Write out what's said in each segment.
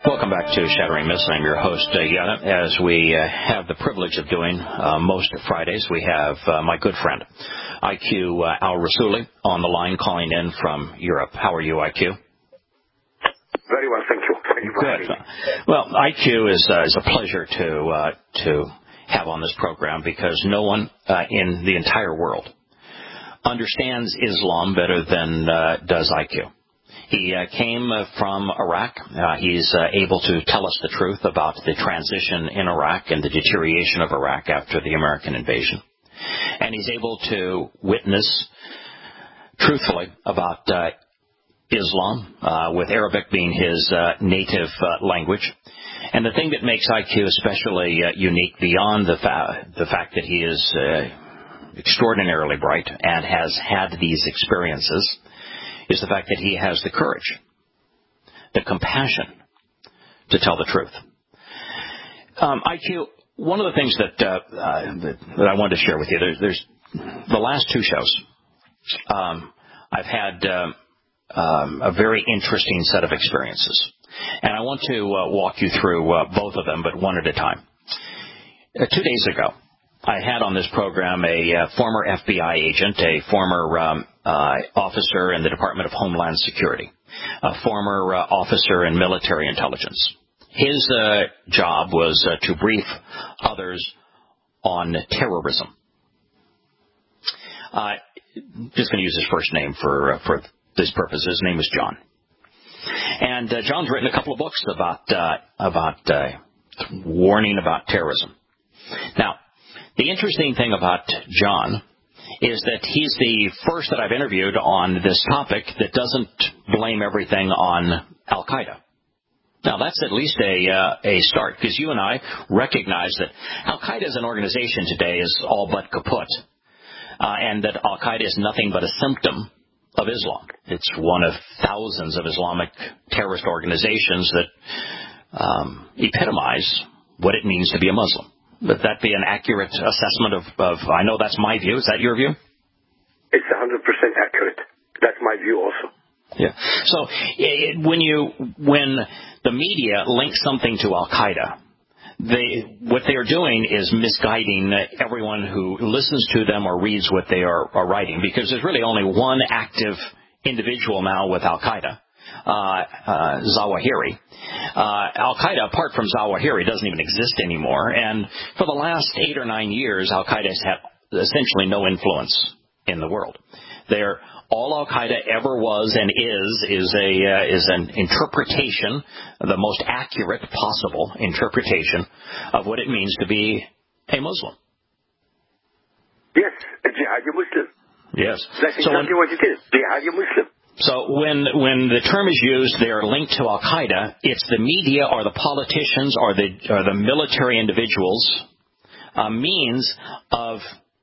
Welcome back to Shattering Myths. I'm your host, Yana. As we have the privilege of doing most Fridays, we have my good friend, IQ Al-Rassooli, on the line calling in from Europe. How are you, IQ? Very well, thank you. Thank you for having me. Well, IQ is a pleasure to have on this program because no one in the entire world understands Islam better than does IQ. He came from Iraq. He's able to tell us the truth about the transition in Iraq and the deterioration of Iraq after the American invasion. And he's able to witness truthfully about Islam, with Arabic being his native language. And the thing that makes IQ especially unique beyond the fact that he is extraordinarily bright and has had these experiences is the fact that he has the courage, the compassion to tell the truth. IQ, one of the things that I wanted to share with you, there's the last two shows. I've had a very interesting set of experiences, and I want to walk you through both of them, but one at a time. 2 days ago, I had on this program a former FBI agent, a former officer in the Department of Homeland Security, a former officer in military intelligence. His job was to brief others on terrorism. Just going to use his first name for this purpose. His name is John. And John's written a couple of books about warning about terrorism. Now, the interesting thing about John is that he's the first that I've interviewed on this topic that doesn't blame everything on Al-Qaeda. Now, that's at least a start, because you and I recognize that Al-Qaeda as an organization today is all but kaput, and that Al-Qaeda is nothing but a symptom of Islam. It's one of thousands of Islamic terrorist organizations that epitomize what it means to be a Muslim. Would that be an accurate assessment of I know that's my view. Is that your view? It's 100% accurate. That's my view also. Yeah. So when the media links something to Al-Qaeda, what they are doing is misguiding everyone who listens to them or reads what they are writing, because there's really only one active individual now with Al-Qaeda, Zawahiri. Al-Qaeda, apart from Zawahiri, doesn't even exist anymore. And for the last 8 or 9 years, Al-Qaeda has had essentially no influence in the world. All Al-Qaeda ever was and is an interpretation, the most accurate possible interpretation of what it means to be a Muslim. Yes, a jihadi Muslim. Yes. That's exactly what it is, jihadi Muslim. So when the term is used, they are linked to Al-Qaeda. It's the media or the politicians or the military individuals means of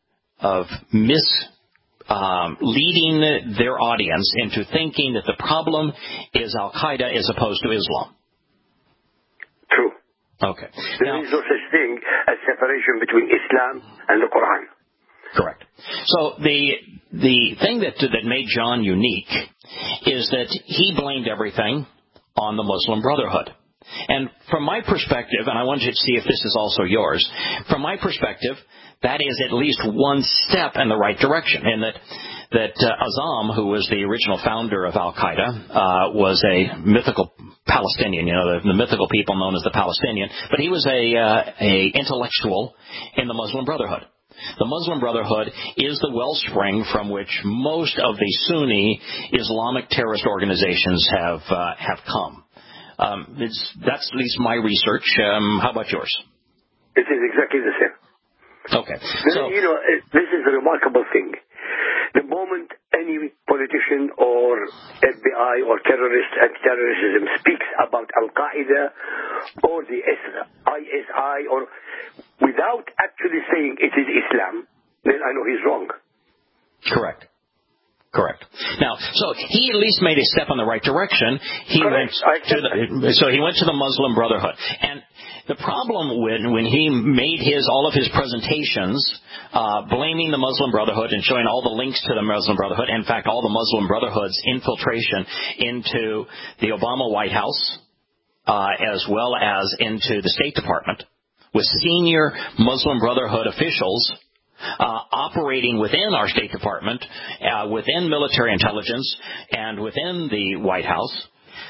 leading their audience into thinking that the problem is Al-Qaeda as opposed to Islam. True. Okay. There is no such thing as separation between Islam and the Quran. Correct. So the thing that made John unique is that he blamed everything on the Muslim Brotherhood. And from my perspective, and I want you to see if this is also yours, from my perspective, that is at least one step in the right direction, in that Azzam, who was the original founder of Al-Qaeda, was a mythical Palestinian, the mythical people known as the Palestinian, but he was a intellectual in the Muslim Brotherhood. The Muslim Brotherhood is the wellspring from which most of the Sunni Islamic terrorist organizations have come. That's at least my research. How about yours? It is exactly the same. Okay. So, this is a remarkable thing. The moment any politician or FBI or anti-terrorism speaks about Al-Qaeda or the ISI or without actually saying it is Islam, then I know he's wrong. Correct. Now, so he at least made a step in the right direction. He went to the Muslim Brotherhood. And the problem when he made all of his presentations blaming the Muslim Brotherhood and showing all the links to the Muslim Brotherhood, in fact, all the Muslim Brotherhood's infiltration into the Obama White House, as well as into the State Department, with senior Muslim Brotherhood officials operating within our State Department, within military intelligence, and within the White House.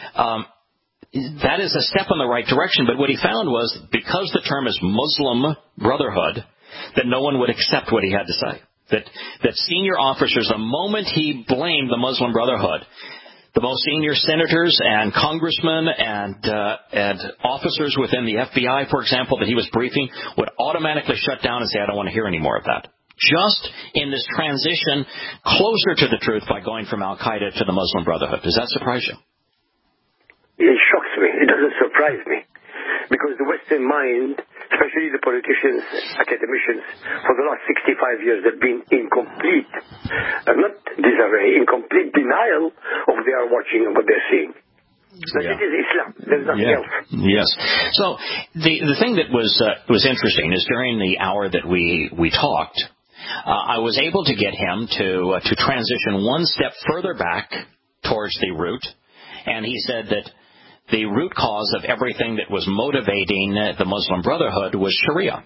That is a step in the right direction, but what he found was, because the term is Muslim Brotherhood, that no one would accept what he had to say. That senior officers, the moment he blamed the Muslim Brotherhood, the most senior senators and congressmen and officers within the FBI, for example, that he was briefing, would automatically shut down and say, I don't want to hear any more of that. Just in this transition closer to the truth by going from Al-Qaeda to the Muslim Brotherhood. Does that surprise you? It shocks me. It doesn't surprise me. Because the Western mind, especially the politicians, academicians, for the last 65 years have been in complete, not disarray, in complete denial of what they are watching and what they're seeing. But it is Islam. There's nothing else. Yes. So the thing that was interesting is during the hour that we talked, I was able to get him to transition one step further back towards the root, and he said that the root cause of everything that was motivating the Muslim Brotherhood was Sharia.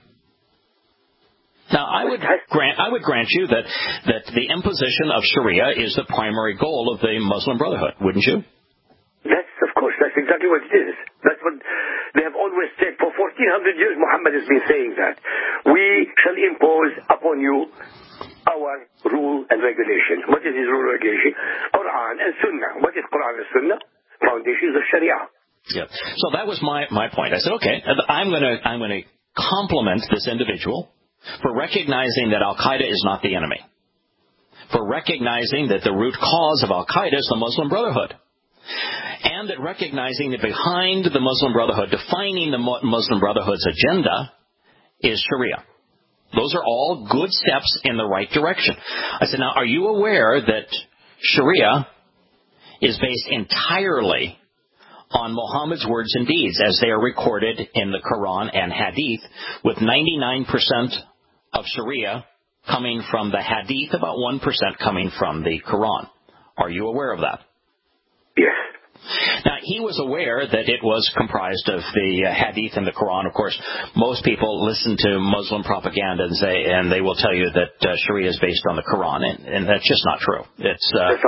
Now, I would grant you that the imposition of Sharia is the primary goal of the Muslim Brotherhood, wouldn't you? Of course, that's exactly what it is. That's what they have always said. For 1,400 years, Muhammad has been saying that. We shall impose upon you our rule and regulation. What is his rule and regulation? Quran and Sunnah. What is Quran and Sunnah? Foundations of Sharia. Yeah. So that was my point. I said, okay, I'm going to compliment this individual for recognizing that Al-Qaeda is not the enemy, for recognizing that the root cause of Al-Qaeda is the Muslim Brotherhood, and that recognizing that behind the Muslim Brotherhood, defining the Muslim Brotherhood's agenda, is Sharia. Those are all good steps in the right direction. I said, now, are you aware that Sharia is based entirely on Muhammad's words and deeds as they are recorded in the Quran and Hadith, with 99% of Sharia coming from the Hadith, about 1% coming from the Quran? Are you aware of that? Yes. Now, he was aware that it was comprised of the Hadith and the Quran. Of course, most people listen to Muslim propaganda and they will tell you that Sharia is based on the Quran, and that's just not true. It's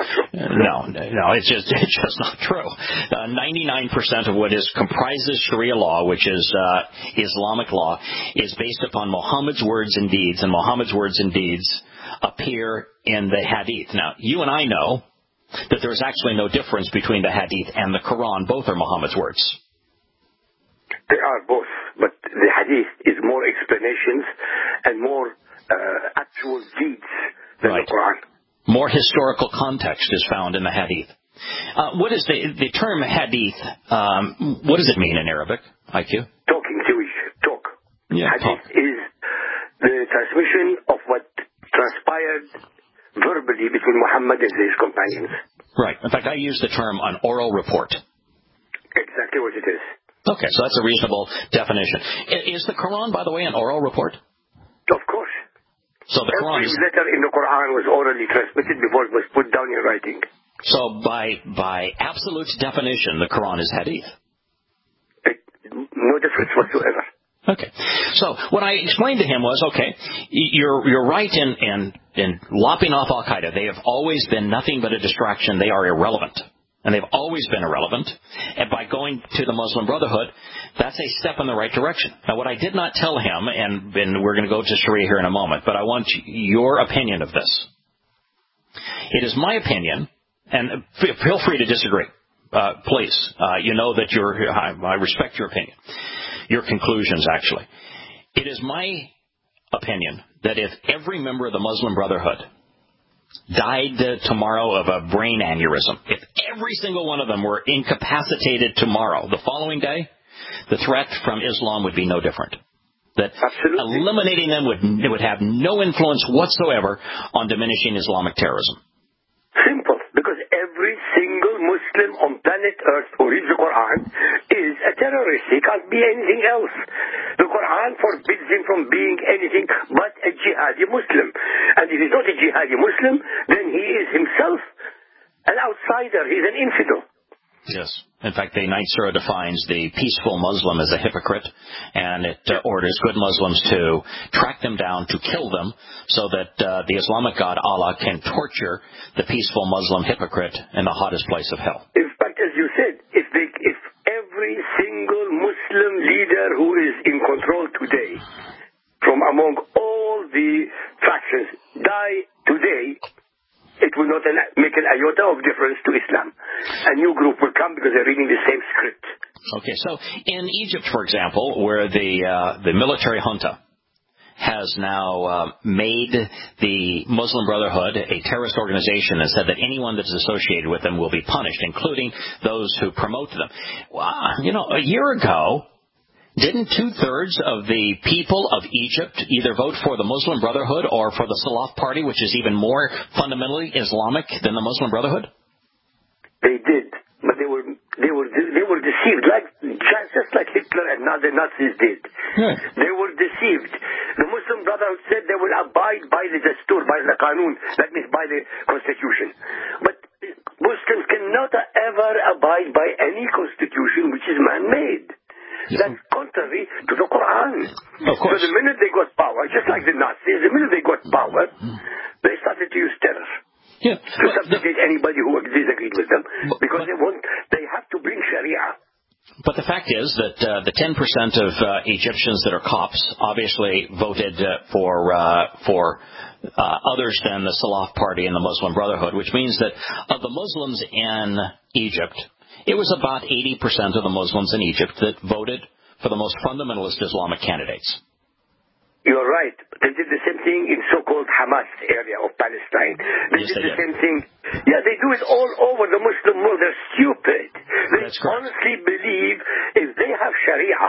no, it's just not true. 99% of what comprises Sharia law, which is Islamic law, is based upon Muhammad's words and deeds, and Muhammad's words and deeds appear in the Hadith. Now, you and I know that there is actually no difference between the Hadith and the Quran. Both are Muhammad's words. They are both, but the Hadith is more explanations and more actual deeds than the Quran. More historical context is found in the Hadith. What is the term Hadith? What does it mean in Arabic, IQ? Talking, Jewish talk. Yeah, Hadith is the transmission of what transpired verbally between Muhammad and his companions. Right. In fact, I use the term an oral report. Exactly what it is. Okay, so that's a reasonable definition. Is the Quran, by the way, an oral report? Of course. So the Quran Every letter in the Quran was orally transmitted before it was put down in writing. So by absolute definition, the Quran is Hadith. No difference whatsoever. Okay. So what I explained to him was, okay, you're right in lopping off Al-Qaeda. They have always been nothing but a distraction. They are irrelevant. And they've always been irrelevant. And by going to the Muslim Brotherhood, that's a step in the right direction. Now, what I did not tell him, and we're going to go to Sharia here in a moment, but I want your opinion of this. It is my opinion, and feel free to disagree. Please. You know that I respect your opinion. Your conclusions, actually. It is my opinion that if every member of the Muslim Brotherhood died tomorrow of a brain aneurysm, if every single one of them were incapacitated tomorrow, the following day, the threat from Islam would be no different. That Absolutely. Eliminating them would have no influence whatsoever on diminishing Islamic terrorism. Simple. Because every single Muslim on planet Earth who reads the Quran is a terrorist. He can't be anything else. The Quran forbids him from being anything but a jihadi Muslim. And if he's not a jihadi Muslim, then he is himself an outsider. He's an infidel. Yes. In fact, the Ninth Surah defines the peaceful Muslim as a hypocrite, and it orders good Muslims to track them down, to kill them, so that the Islamic God, Allah, can torture the peaceful Muslim hypocrite in the hottest place of hell. In fact, as you said, if every single Muslim leader who is in control today, from among all the factions, die today, it will not make an iota of difference to Islam. A new group will come because they're reading the same script. Okay, so in Egypt, for example, where the military junta has now made the Muslim Brotherhood a terrorist organization and said that anyone that's associated with them will be punished, including those who promote them. A year ago, didn't 2/3 of the people of Egypt either vote for the Muslim Brotherhood or for the Salaf Party, which is even more fundamentally Islamic than the Muslim Brotherhood? They did, but they were deceived, just like Hitler and now the Nazis did. Yeah. They were deceived. The Muslim Brotherhood said they will abide by the Dastur, by the Qanun, that means by the Constitution. But Muslims cannot ever abide by any constitution which is man-made. That's contrary to the Quran. Of course. So the minute they got power, just like the Nazis, the minute they got power, they started to use terror. Yeah. To subjugate anybody who disagreed with them, because they have to bring Sharia. But the fact is that the 10% of Egyptians that are Copts obviously voted for others than the Salaf Party and the Muslim Brotherhood, which means that of the Muslims in Egypt, it was about 80% of the Muslims in Egypt that voted for the most fundamentalist Islamic candidates. You're right. They did the same thing in so-called Hamas area of Palestine. They did the same thing. Yeah, they do it all over the Muslim world. They're stupid. They honestly believe if they have Sharia,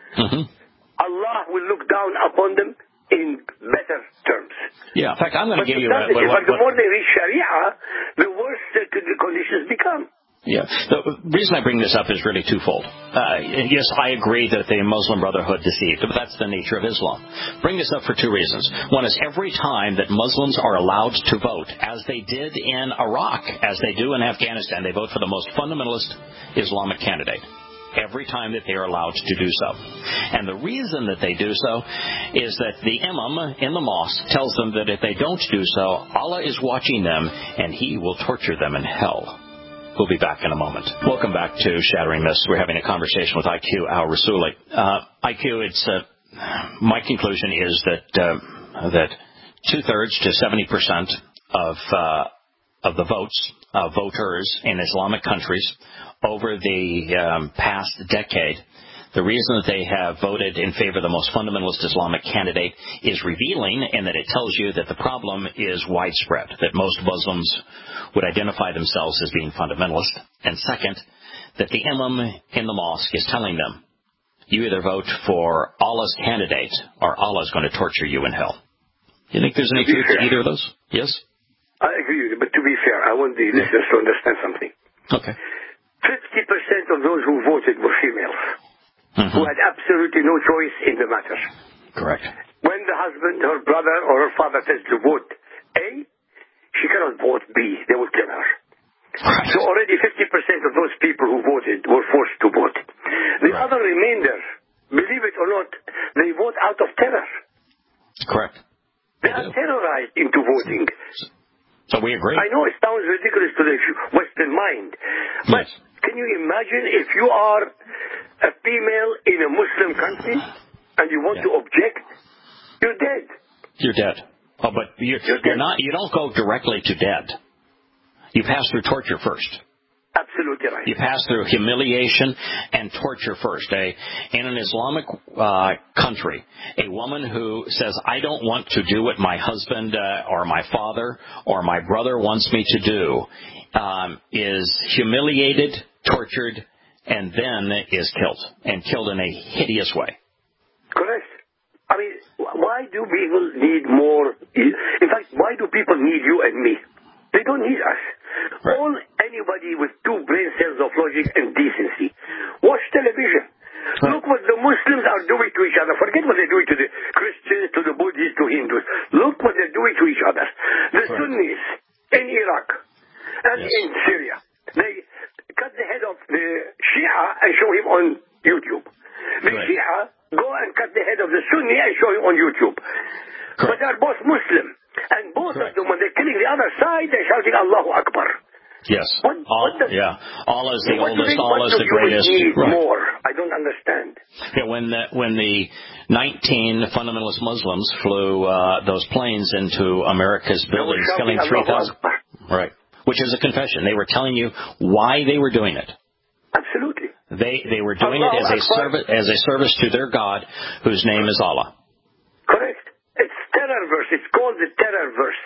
Allah will look down upon them in better terms. Yeah, in fact, I'm going to give you the more they reach Sharia, the worse the conditions become. Yeah. The reason I bring this up is really twofold. Yes, I agree that the Muslim Brotherhood deceived, but that's the nature of Islam. Bring this up for two reasons. One is every time that Muslims are allowed to vote, as they did in Iraq, as they do in Afghanistan, they vote for the most fundamentalist Islamic candidate. Every time that they are allowed to do so. And the reason that they do so is that the imam in the mosque tells them that if they don't do so, Allah is watching them and He will torture them in hell. We'll be back in a moment. Welcome back to Shattering Myths. We're having a conversation with IQ al-Rasuli. IQ, my conclusion is that 2/3 to 70% of the voters in Islamic countries over the past decade, the reason that they have voted in favor of the most fundamentalist Islamic candidate is revealing in that it tells you that the problem is widespread, that most Muslims would identify themselves as being fundamentalist. And second, that the imam in the mosque is telling them, you either vote for Allah's candidate or Allah is going to torture you in hell. Do you think there's any truth to either of those? Yes? I agree with you, but to be fair, I want the listeners to understand something. Okay. 50% of those who voted were females, who had absolutely no choice in the matter. Correct. When the husband, her brother, or her father says to vote A, she cannot vote B. They will kill her. Right. So already 50% of those people who voted were forced to vote. The other remainder, believe it or not, they vote out of terror. Correct. They are terrorized into voting. So we agree. I know it sounds ridiculous to the Western mind, but can you imagine if you are a female in a Muslim country and you want to object? You're dead. You're dead. Oh, but you're not. You don't go directly to dead. You pass through torture first. Absolutely right. You pass through humiliation and torture first. In an Islamic country, a woman who says, I don't want to do what my husband or my father or my brother wants me to do, is humiliated, tortured, and then is killed, and killed in a hideous way. Correct. I mean, why do people need more? In fact, why do people need you and me? They don't need us. Right. All anybody with two brain cells of logic and decency watch television. Right. Look what the Muslims are doing to each other. Forget what they're doing to the Christians, to the Buddhists, to Hindus. Look what they're doing to each other. The Sunnis in Iraq and in Syria, they cut the head off The Shia go and cut the head of the Sunni and show you on YouTube. Correct. But they're both Muslim. And both of them, when they're killing the other side, they're shouting Allahu Akbar. Yes. Allah is the oldest, Allah is the greatest. Right. More? I don't understand. Yeah, when the 19 fundamentalist Muslims flew those planes into America's buildings, killing 3,000. Right. Which is a confession. They were telling you why they were doing it. Absolutely. They were doing it as a service to their God, whose name is Allah. Correct. It's terror verse. It's called the terror verse.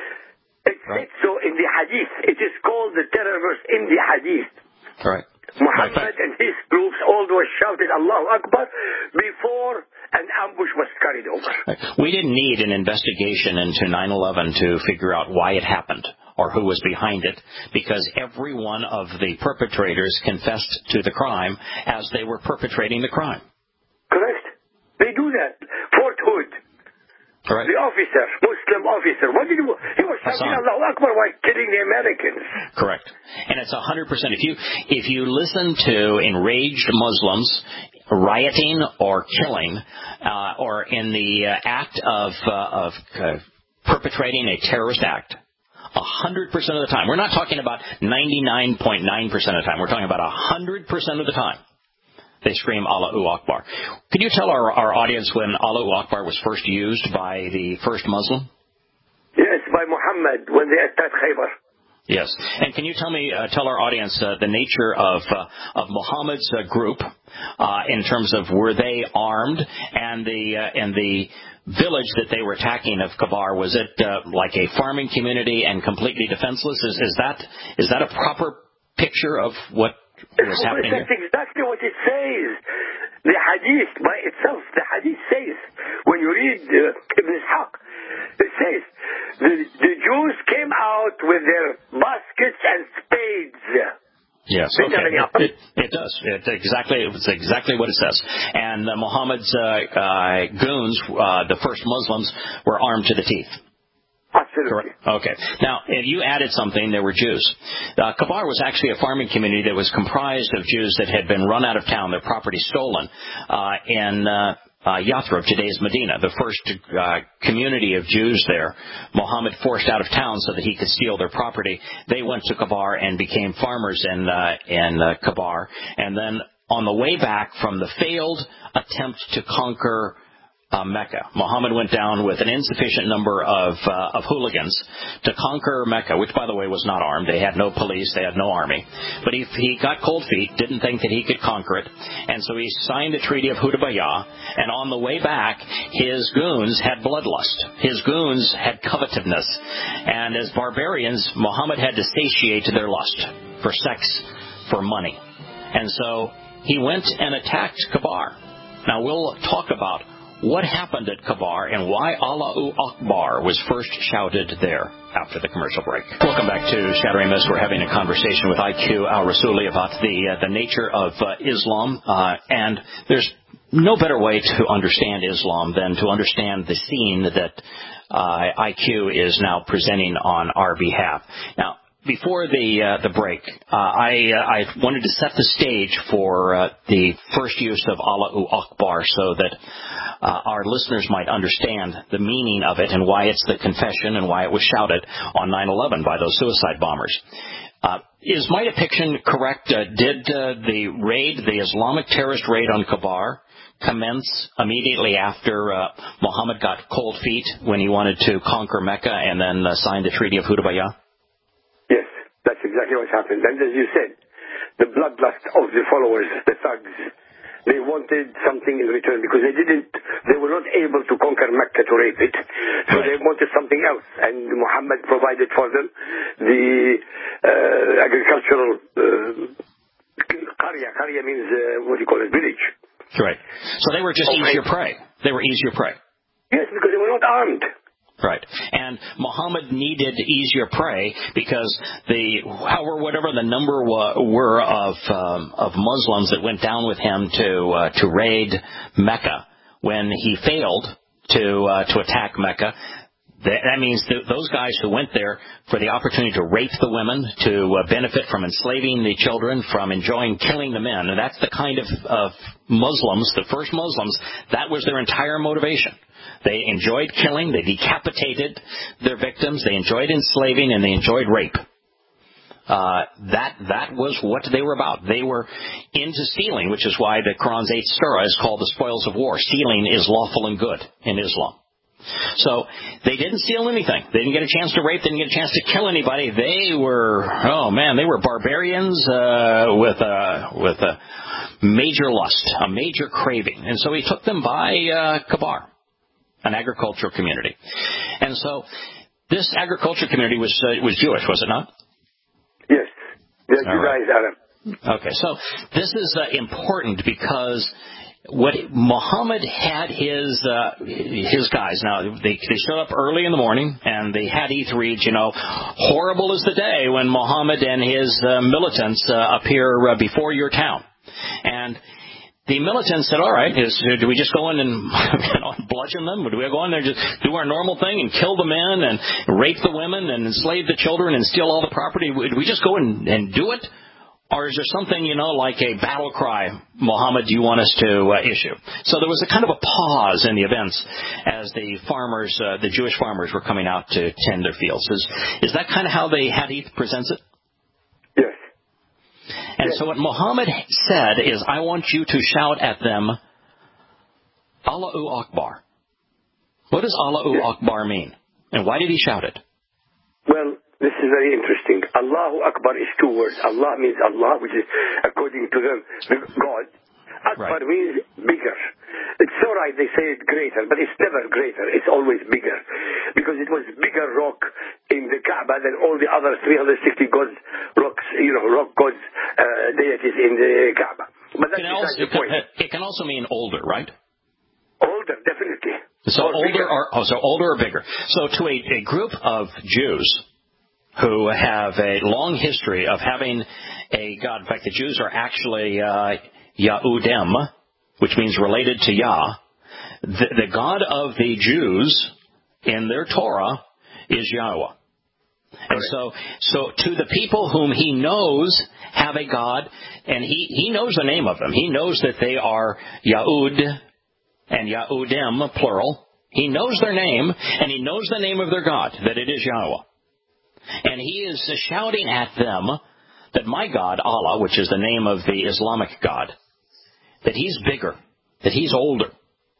It's so in the hadith. It is called the terror verse in the hadith. Right. Muhammad and his troops all those shouted Allahu Akbar before an ambush was carried over. We didn't need an investigation into 9/11 to figure out why it happened or who was behind it, because every one of the perpetrators confessed to the crime as they were perpetrating the crime. Correct. They do that. Fort Hood. Right. The officer, Muslim officer, what did he do? He was shouting Allahu Akbar while killing the Americans. Correct. And it's 100%. If you listen to enraged Muslims rioting or killing, or in the act of perpetrating a terrorist act, 100% of the time, we're not talking about 99.9% of the time, we're talking about 100% of the time, they scream Allahu Akbar. Could you tell our audience when Allahu Akbar was first used by the first Muslim? Yes, by Muhammad when they attacked Khaybar. Yes, and can you tell our audience the nature of Muhammad's group in terms of were they armed, and the village that they were attacking of Kabar, was it like a farming community and completely defenseless? Is that a proper picture of what was happening here? That's exactly what it says. The hadith by itself, the hadith says, when you read Ibn Ishaq, it says, the Jews came out with their baskets and spades. Yes, okay. It does. It's exactly what it says. And Muhammad's goons, the first Muslims, were armed to the teeth. Absolutely. Correct. Okay. Now, you added something. There were Jews. Kabar was actually a farming community that was comprised of Jews that had been run out of town, their property stolen, in Yathrib, today's Medina, the first community of Jews there. Muhammad forced out of town so that he could steal their property. They went to Kabar and became farmers in Kabar. And then on the way back from the failed attempt to conquer Mecca, Muhammad went down with an insufficient number of hooligans to conquer Mecca, which, by the way, was not armed. They had no police. They had no army. But he got cold feet, didn't think that he could conquer it, and so he signed the Treaty of Hudaybiyah, and on the way back, his goons had bloodlust. His goons had covetousness, and as barbarians, Muhammad had to satiate their lust for sex, for money. And so he went and attacked Kabar. Now, we'll talk about what happened at Kabar and why Allahu Akbar was first shouted there after the commercial break. Welcome back to Shattering Myths. We're having a conversation with IQ al-Rasuli about the nature of Islam, and there's no better way to understand Islam than to understand the scene that IQ is now presenting on our behalf. Now, before the break, I wanted to set the stage for the first use of Allahu Akbar so that our listeners might understand the meaning of it and why it's the confession and why it was shouted on 9/11 by those suicide bombers. Is my depiction correct? Did the Islamic terrorist raid on Kabar, commence immediately after Muhammad got cold feet when he wanted to conquer Mecca and then signed the Treaty of Hudaybiyah? Yes, that's exactly what happened. And as you said, the bloodlust of the followers, the thugs, they wanted something in return because they were not able to conquer Mecca to rape it. So They wanted something else. And Muhammad provided for them the agricultural qarya. Qarya means, village. Right. So they were just easier prey. They were easier prey. Yes, because they were not armed. Right. And Muhammad needed easier prey because whatever the number were of Muslims that went down with him to raid Mecca, when he failed to attack Mecca, That means those guys who went there for the opportunity to rape the women, to benefit from enslaving the children, from enjoying killing the men, and that's the kind of Muslims, the first Muslims, that was their entire motivation. They enjoyed killing, they decapitated their victims, they enjoyed enslaving, and they enjoyed rape. That was what they were about. They were into stealing, which is why the Quran's 8th surah is called the spoils of war. Stealing is lawful and good in Islam. So they didn't steal anything. They didn't get a chance to rape. They didn't get a chance to kill anybody. They were, they were barbarians with a major lust, a major craving. And so he took them by Kabar, an agricultural community. And so this agricultural community was Jewish, was it not? Yes. Yes, you guys are. Okay, so this is important because what Muhammad had his guys. Now they showed up early in the morning, and the hadith reads, horrible is the day when Muhammad and his militants appear before your town. And the militants said, all right, do we just go in and bludgeon them? Or do we go in there and just do our normal thing and kill the men and rape the women and enslave the children and steal all the property? Do we just go and do it? Or is there something, like a battle cry, Muhammad, do you want us to issue? So there was a kind of a pause in the events as the farmers, the Jewish farmers, were coming out to tend their fields. Is that kind of how the hadith presents it? Yes. And so what Muhammad said is, I want you to shout at them, Allahu Akbar. What does Allahu Akbar mean? And why did he shout it? Well, this is very interesting. Allahu Akbar is two words. Allah means Allah, which is according to them, God. Akbar means bigger. It's all right, they say it greater, but it's never greater. It's always bigger. Because it was bigger rock in the Kaaba than all the other 360 gods, rocks, rock gods, deities in the Kaaba. But that's the point. It can also mean older, right? Older, definitely. So older or bigger. So to a group of Jews who have a long history of having a God. In fact, the Jews are actually Yahudem, which means related to Yah. The God of the Jews in their Torah is Yahweh. And so to the people whom he knows have a God, and he knows the name of them. He knows that they are Yahud and Yahudem, plural. He knows their name, and he knows the name of their God, that it is Yahweh. And he is shouting at them that my God, Allah, which is the name of the Islamic God, that he's bigger, that he's older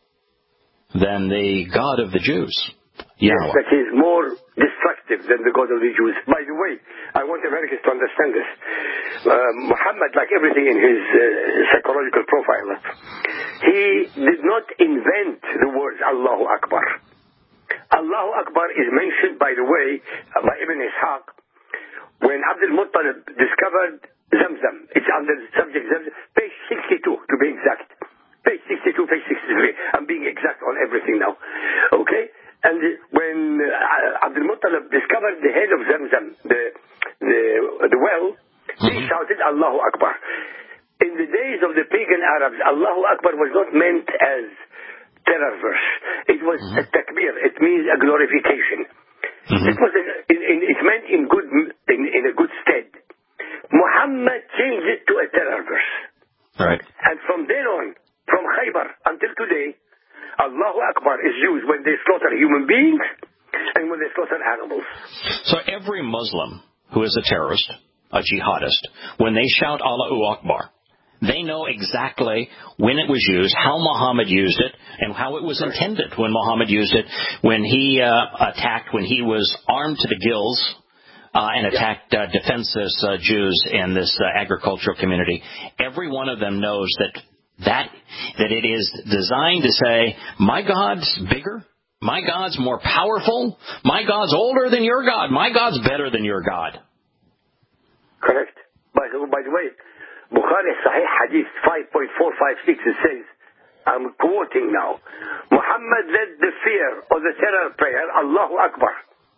than the God of the Jews, Yahweh. Yes, that he's more destructive than the God of the Jews. By the way, I want Americans to understand this. Muhammad, like everything in his psychological profile, he did not invent the words Allahu Akbar. Allahu Akbar is mentioned, by the way, by Ibn Ishaq, when Abdul Muttalib discovered Zamzam. It's under the subject Zamzam, page 62 to be exact. Page 62, page 63. I'm being exact on everything now. Okay? And when Abdul Muttalib discovered the head of Zamzam, the well, he shouted Allahu Akbar. In the days of the pagan Arabs, Allahu Akbar was not meant as terror verse. It was a takbir. It means a glorification. It was it's meant in a good stead. Muhammad changed it to a terror verse. Right. And from then on, from Khaybar until today, Allahu Akbar is used when they slaughter human beings and when they slaughter animals. So every Muslim who is a terrorist, a jihadist, when they shout Allahu Akbar, they know exactly when it was used, how Muhammad used it, and how it was intended when Muhammad used it, when he attacked, when he was armed to the gills and attacked defenseless Jews in this agricultural community. Every one of them knows that it is designed to say, my God's bigger, my God's more powerful, my God's older than your God, my God's better than your God. Correct. By the way, Bukhari Sahih Hadith 5.456, it says, I'm quoting now, Muhammad led the fear of the terror prayer, Allahu Akbar.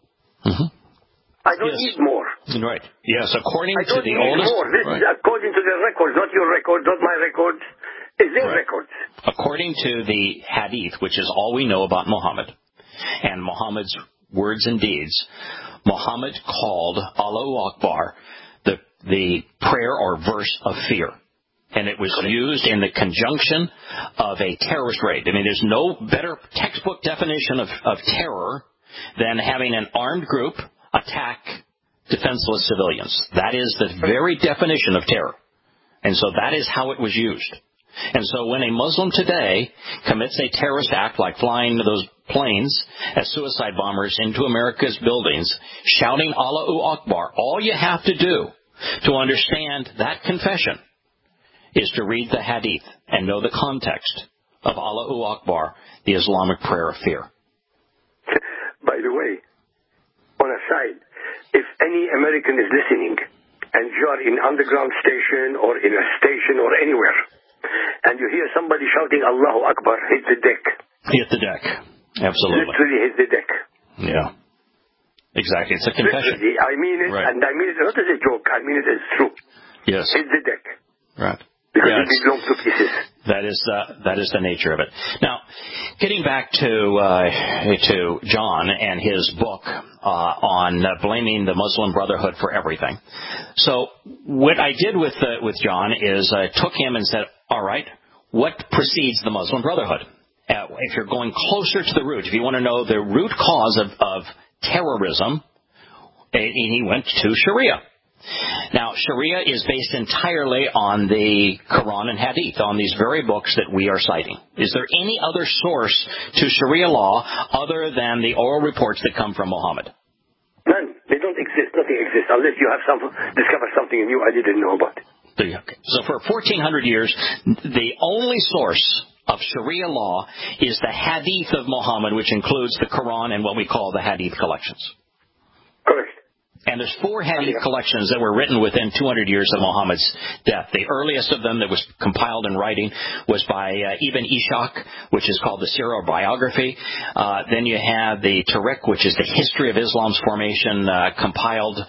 I don't need more. Right. Yes, according to the oldest... More. This is according to the records, not your records, not my records. It's their records. According to the hadith, which is all we know about Muhammad, and Muhammad's words and deeds, Muhammad called Allahu Akbar the prayer or verse of fear. And it was used in the conjunction of a terrorist raid. I mean, there's no better textbook definition of terror than having an armed group attack defenseless civilians. That is the very definition of terror. And so that is how it was used. And so when a Muslim today commits a terrorist act like flying those planes as suicide bombers into America's buildings, shouting Allahu Akbar, all you have to do to understand that confession is to read the hadith and know the context of Allahu Akbar, the Islamic prayer of fear. By the way, on a side, if any American is listening and you are in underground station or in a station or anywhere, and you hear somebody shouting Allahu Akbar, hit the deck. Hit the deck. Absolutely. Literally hit the deck. Yeah. Exactly. It's a confession. Literally, I mean it, right. And I mean it not as a joke. I mean it as true. Yes. Hit the deck. Right. Because it belongs to pieces. That is the nature of it. Now, getting back to John and his book on blaming the Muslim Brotherhood for everything. So what I did with John is I took him and said, all right, what precedes the Muslim Brotherhood? If you're going closer to the root, if you want to know the root cause of terrorism, he went to Sharia. Now, Sharia is based entirely on the Quran and Hadith, on these very books that we are citing. Is there any other source to Sharia law other than the oral reports that come from Muhammad? None. They don't exist. Nothing exists unless you have discover something new I didn't know about. So for 1,400 years, the only source of Sharia law is the Hadith of Muhammad, which includes the Quran and what we call the Hadith collections. Correct. And there's 4 Hadith collections that were written within 200 years of Muhammad's death. The earliest of them that was compiled in writing was by Ibn Ishaq, which is called the Sirah biography. Then you have the Tariq, which is the history of Islam's formation, compiled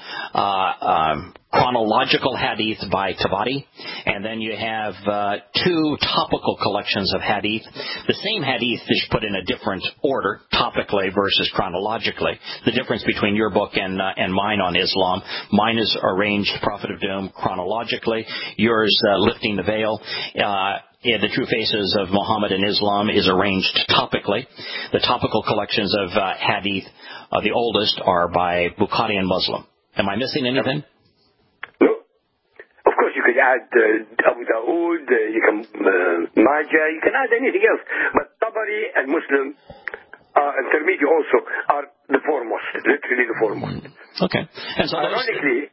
chronological hadith by Tabari. And then you have 2 topical collections of hadith. The same hadith is put in a different order, topically versus chronologically. The difference between your book and mine on Islam. Mine is arranged, Prophet of Doom, chronologically. Yours, Lifting the Veil. The True Faces of Muhammad and Islam is arranged topically. The topical collections of hadith, the oldest, are by Bukhari and Muslim. Am I missing anything? No. Of course, you could add Abu Dawood, you can Majah, you can add anything else. But Tabari and Muslim, and Tirmidhi also, are the foremost, literally the foremost. Okay. And so ironically,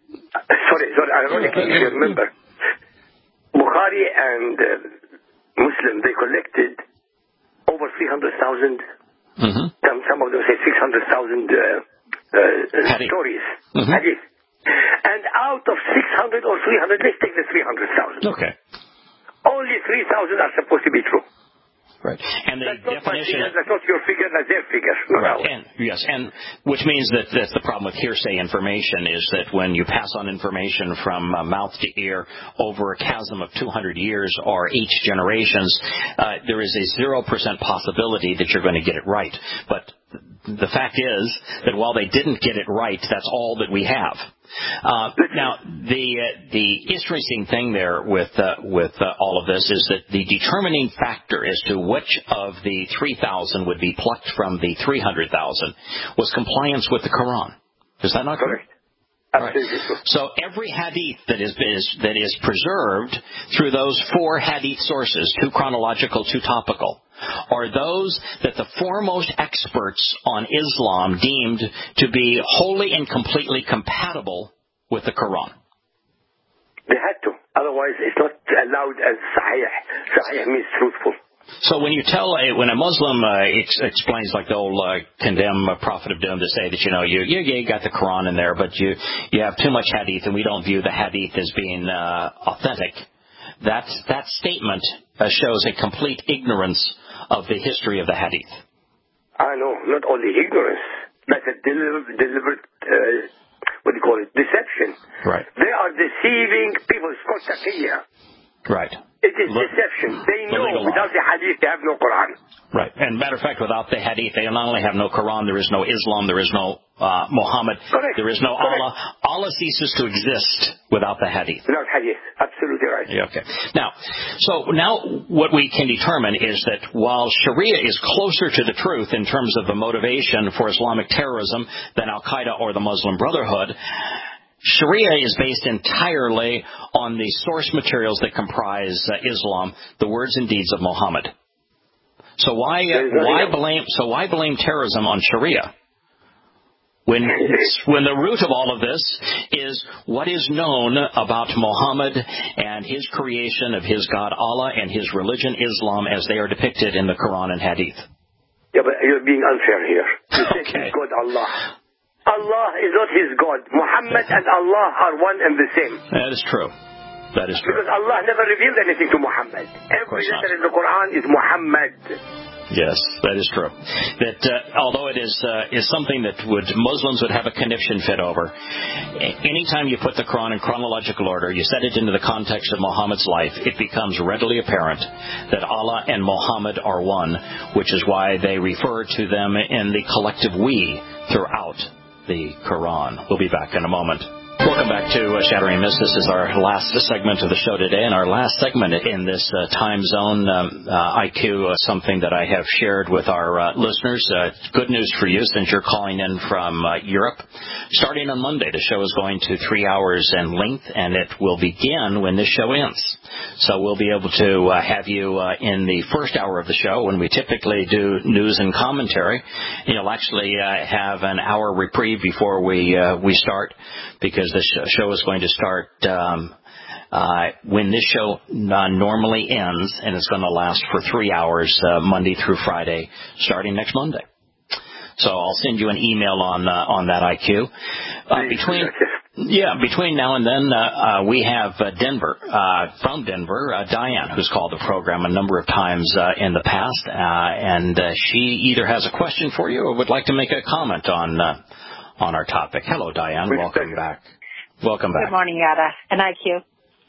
if you remember, Bukhari and Muslim, they collected over 300,000, some of them say 600,000 stories, hadith. And out of 600 or 300, let's take the 300,000. Okay. Only 3,000 are supposed to be true. Right. And the that's definition... That's not your figure, that's their figure. Right. And which means that that's the problem with hearsay information is that when you pass on information from mouth to ear over a chasm of 200 years or 8 generations, there is a 0% possibility that you're going to get it right. But the fact is that while they didn't get it right, that's all that we have. Now, the interesting thing there with all of this is that the determining factor as to which of the 3,000 would be plucked from the 300,000 was compliance with the Quran. Is that not correct? Right. So every hadith that is preserved through those 4 hadith sources, 2 chronological, 2 topical, are those that the foremost experts on Islam deemed to be wholly and completely compatible with the Quran. They had to. Otherwise, it's not allowed as sahih. Sahih means truthful. So when when a Muslim explains, like they'll condemn a Prophet of Doom to say that, you got the Quran in there, but you have too much hadith and we don't view the hadith as being authentic. That statement shows a complete ignorance of the history of the hadith. I know, not only ignorance, like a deliberate, deception. Right. They are deceiving people. It's called taqiyya. Right. It is deception. They know without the hadith they have no Quran. Right. And matter of fact, without the hadith, they not only have no Quran, there is no Islam, there is no Muhammad, Correct. there is no Allah. Allah ceases to exist without the hadith. Without hadith. Absolutely right. Yeah, okay. Now what we can determine is that while Sharia is closer to the truth in terms of the motivation for Islamic terrorism than Al-Qaeda or the Muslim Brotherhood, Sharia is based entirely on the source materials that comprise Islam, the words and deeds of Muhammad. So why blame terrorism on Sharia when the root of all of this is what is known about Muhammad and his creation of his God Allah and his religion Islam as they are depicted in the Quran and Hadith? Yeah, but you're being unfair here. You said his God Allah. Allah is not his God. Muhammad and Allah are one and the same. That is true. That is true. Because Allah never revealed anything to Muhammad. Every letter in the Quran is Muhammad. Yes, that is true. That although it is something that Muslims would have a conniption fit over, anytime you put the Quran in chronological order, you set it into the context of Muhammad's life, it becomes readily apparent that Allah and Muhammad are one, which is why they refer to them in the collective we throughout the Quran. We'll be back in a moment. Welcome back to Shattering Myths. This is our last segment of the show today, and our last segment in this time zone, IQ, something that I have shared with our listeners. Good news for you since you're calling in from Europe. Starting on Monday, the show is going to 3 hours in length, and it will begin when this show ends. So we'll be able to have you in the first hour of the show when we typically do news and commentary. You'll actually have an hour reprieve before we start, because this show is going to start when this show normally ends, and it's going to last for 3 hours, Monday through Friday, starting next Monday. So I'll send you an email on that, IQ. Between now and then, we have from Denver, Diane, who's called the program a number of times in the past, and she either has a question for you or would like to make a comment on our topic. Hello, Diane. Welcome back. Welcome back. Good morning, Yada and IQ.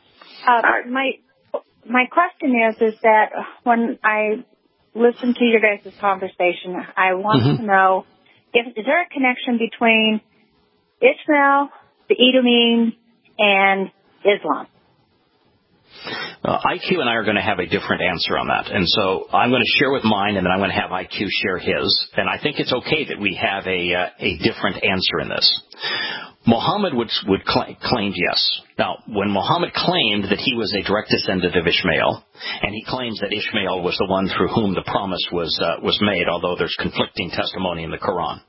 My question is that when I listen to your guys' conversation, I want to know, is there a connection between Ishmael, the Edomites, and Islam? IQ and I are going to have a different answer on that. And so I'm going to share with mine, and then I'm going to have IQ share his. And I think it's okay that we have a different answer in this. Muhammad would claim yes. Now, when Muhammad claimed that he was a direct descendant of Ishmael, and he claims that Ishmael was the one through whom the promise was made, although there's conflicting testimony in the Quran,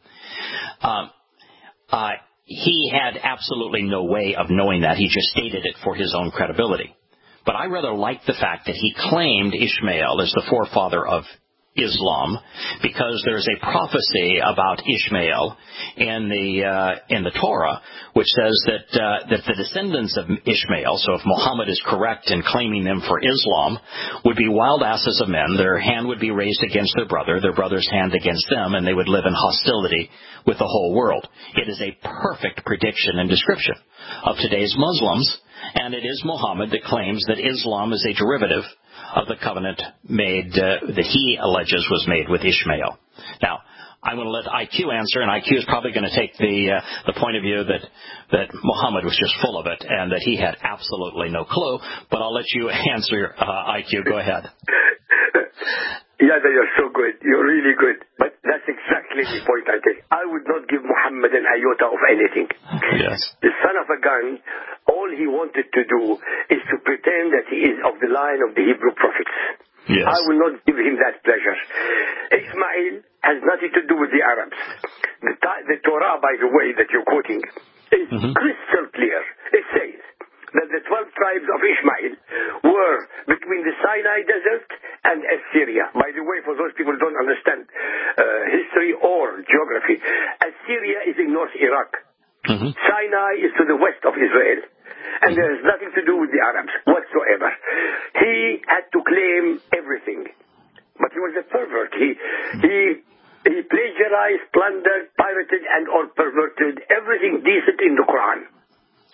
he had absolutely no way of knowing that. He just stated it for his own credibility. But I rather like the fact that he claimed Ishmael as the forefather of Islam, because there's a prophecy about Ishmael in the Torah, which says that the descendants of Ishmael, so if Muhammad is correct in claiming them for Islam, would be wild asses of men. Their hand would be raised against their brother's hand against them, and they would live in hostility with the whole world. It is a perfect prediction and description of today's Muslims, and it is Muhammad that claims that Islam is a derivative of the covenant made that he alleges was made with Ishmael. Now, I'm going to let IQ answer, and IQ is probably going to take the point of view that Muhammad was just full of it and that he had absolutely no clue. But I'll let you answer, IQ. Go ahead. Yeah, you're so good. You're really good. But that's exactly the point I take. I would not give Muhammad an iota of anything. Yes. The son of a gun, all he wanted to do is to pretend that he is of the line of the Hebrew prophets. Yes. I will not give him that pleasure. Ismail has nothing to do with the Arabs. The Torah, by the way, that you're quoting, is crystal clear. It says that the 12 tribes of Ishmael were between the Sinai Desert and Assyria. By the way, for those people who don't understand history or geography, Assyria is in North Iraq. Sinai is to the west of Israel, and there is nothing to do with the Arabs whatsoever. He had to claim everything, but he was a pervert. He plagiarized, plundered, pirated, and or perverted everything decent in the Quran.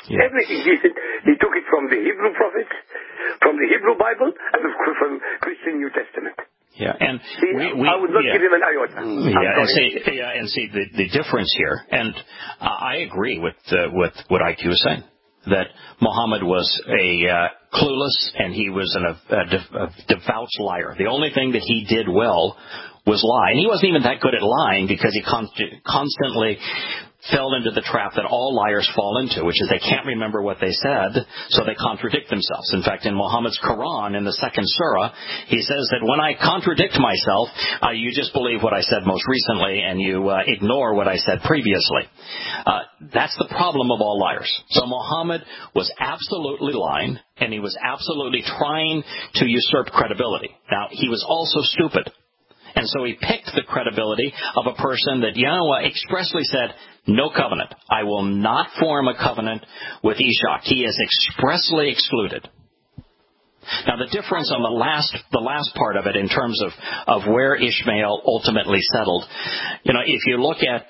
Yeah. Everything. He took it from the Hebrew prophets, from the Hebrew Bible, and of course from Christian New Testament. Yeah, and I would not give him an iota. And see the difference here, and I agree with what IQ is saying, that Muhammad was a clueless, and he was a devout liar. The only thing that he did well was lie, and he wasn't even that good at lying because he constantly fell into the trap that all liars fall into, which is they can't remember what they said, so they contradict themselves. In fact, in Muhammad's Quran, in the second surah, he says that when I contradict myself, you just believe what I said most recently, and you ignore what I said previously. That's the problem of all liars. So Muhammad was absolutely lying, and he was absolutely trying to usurp credibility. Now, he was also stupid. And so he picked the credibility of a person that Yahweh expressly said, no covenant. I will not form a covenant with Ishaq. He is expressly excluded. Now, the difference on the last part of it in terms of where Ishmael ultimately settled, if you look at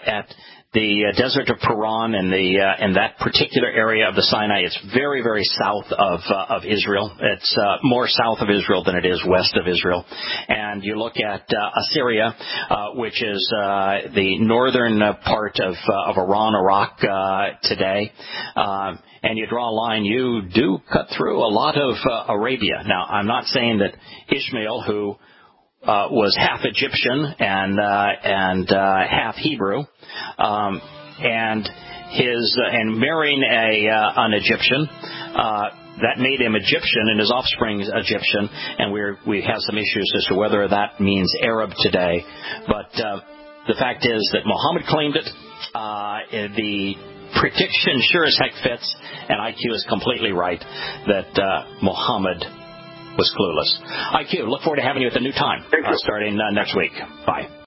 the desert of Paran and that particular area of the Sinai, it's very, very south of Israel. It's more south of Israel than it is west of Israel. And you look at Assyria, which is the northern part of Iran, Iraq today. And you draw a line, you do cut through a lot of Arabia. Now, I'm not saying that Ishmael, who was half Egyptian and half Hebrew, and marrying an Egyptian, that made him Egyptian and his offspring Egyptian, and we have some issues as to whether that means Arab today. But the fact is that Muhammad claimed it. The prediction sure as heck fits, and IQ is completely right that Muhammad was clueless. IQ, look forward to having you at the new time, starting next week. Bye.